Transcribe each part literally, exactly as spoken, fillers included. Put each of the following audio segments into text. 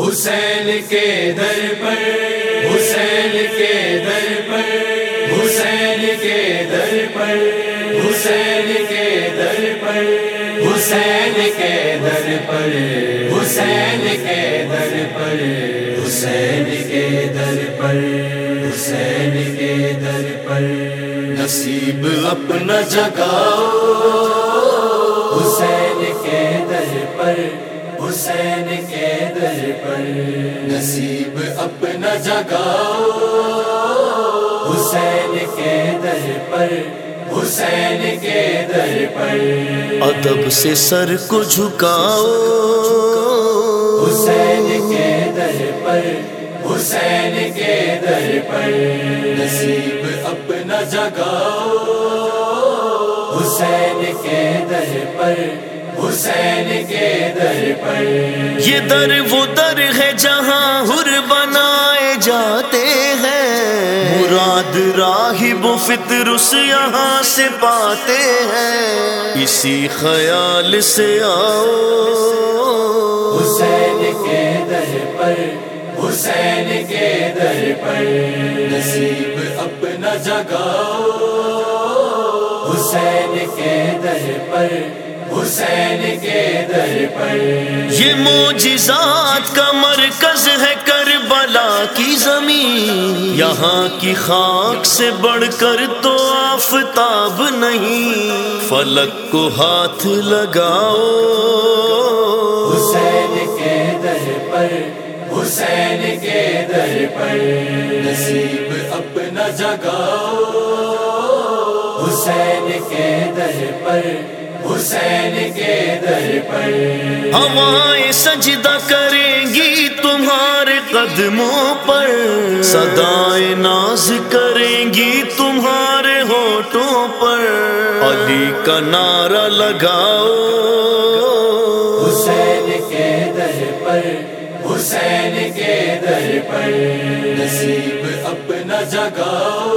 حسین کے در پر، حسین کے در پر، حسین کے در پر، حسین کے در پر، حسین کے در پر، حسین کے در پر، حسین کے در پر، حسین کے در پر نصیب اپنا جگاؤ، حسین کے در پر، حسین کے در پر نصیب اپنا جگاؤ، حسین کے در پر، حسین کے در پر ادب سے سر کو جھکاؤ، حسین کے در پر، حسین کے در پر نصیب اپنا جگاؤ، حسین کے در پر، حسین کے در پر یہ در وہ در ہے جہاں حر بنائے جاتے ہیں، مراد راہب و فطرس یہاں سے پاتے ہیں، اسی خیال سے آؤ، حسین کے در پر، حسین کے در پر نصیب اپنا جگاؤ، حسین کے در پر، حسین کے در پر یہ معجزات کا مرکز ہے کربلا کی زمین، یہاں کی خاک سے بڑھ کر تو آفتاب نہیں، فلک کو ہاتھ لگاؤ، حسین کے در پر، حسین کے در پر نصیب اپنا جگاؤ، حسین کے در پر، حسین کے در پر ہوائیں سجدہ کریں گی تمہارے قدموں پر، صدائیں ناز کریں گی تمہارے ہونٹوں پر، علی کا نعرہ لگاؤ، حسین کے در پر، حسین کے در پر نصیب اپنا جگاؤ،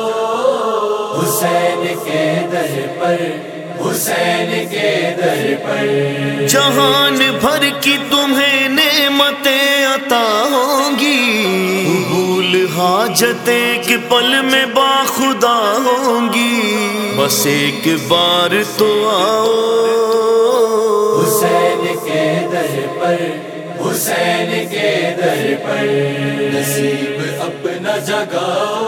حسین کے در پر، حسین کے در پر جہان بھر کی تمہیں نعمتیں عطا ہوں گی، قبول حاجتیں ایک پل میں باخدا ہوں گی، بس ایک بار تو آؤ، حسین کے در پر، حسین کے در پر نصیب اپنا جگاؤ،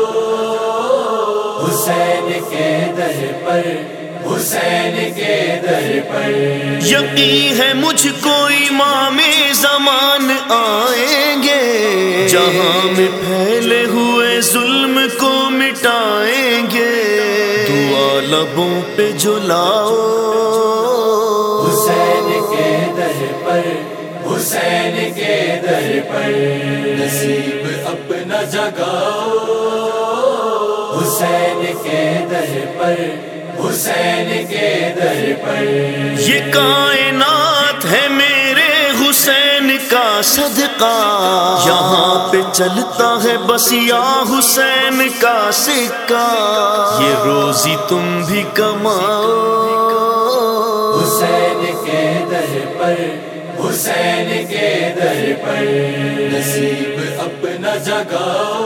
حسین کے در پر، حسین کے در پر یقین ہے مجھ کو امام زمان آئیں گے، جہاں میں پھیلے ہوئے ظلم کو مٹائیں گے، دعا لبوں پہ جلاؤ، حسین کے در پر، حسین کے در پر نصیب اپنا جگاؤ، حسین کے در پر، حسین کے در پر یہ کائنات ہے میرے حسین کا صدقہ، یہاں پہ چلتا ہے بس یا حسین کا سکہ، یہ روزی تم بھی کماؤ، حسین کے در پر، حسین کے در پر نصیب اپنا جگاؤ،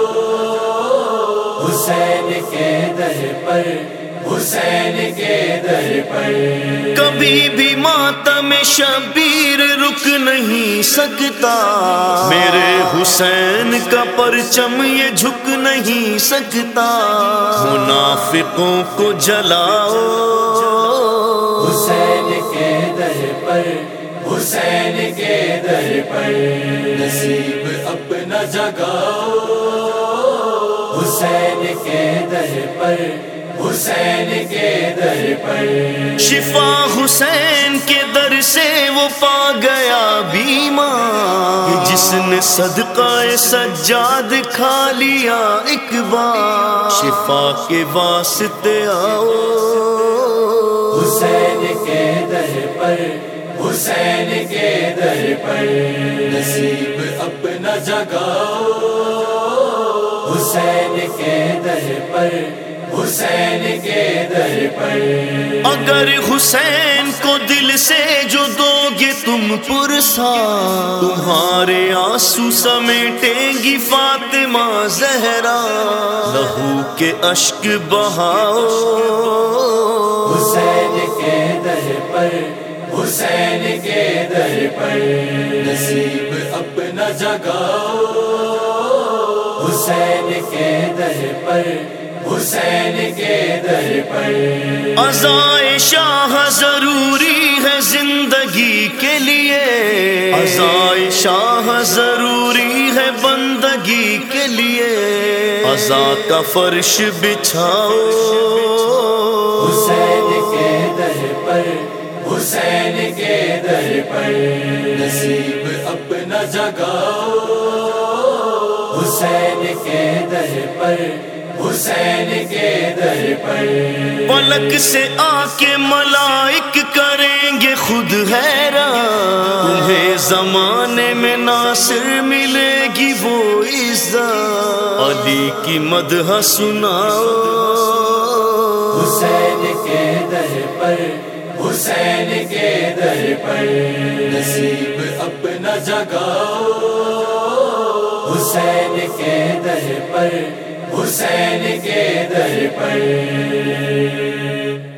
حسین کے در پر، حسین کے در پر کبھی بھی ماتم شبیر رک نہیں سکتا، میرے حسین کا پرچم یہ جھک نہیں سکتا، منافقوں کو جلاؤ، حسین کے در پر، حسین کے در پر نصیب اپنا جگاؤ، حسین کے در پر، حسین کے در پر شفا حسین کے در سے وہ پا گیا بیمار، جس نے صدقہ سجاد کھا لیا ایک بار، شفا کے واسطے آؤ، حسین کے در پر، حسین کے در پر نصیب اپنا جگاؤ، حسین کے در پر، حسین کے در پر اگر حسین کو دل سے جو دو گے کہ تم پرسا، تمہارے آنسو سمیٹیں گی فاطمہ زہرا، لہو کے اشک بہاؤ حسین کے در پر، حسین کے در پر نصیب اپنا جگاؤ، حسین کے در پر، حسین کے در پر عزائے شاہ ضروری ہے زندگی کے لیے، عزائے شاہ ضروری ہے بندگی کے لیے، عزا کا فرش بچھاؤ حسین کے در پر، حسین کے در پر نصیب اپنا جگاؤ، حسین کے در پر، حسین کے در پر پلک سے آ کے ملائک کریں گے خود حیران، تمہیں زمانے میں ناصر ملے گی وہ عزت، علی کی مدح سناؤ حسین کے در پر، حسین کے در پر نصیب اپنا جگاؤ، حسین کے در پر، حسین کے در پر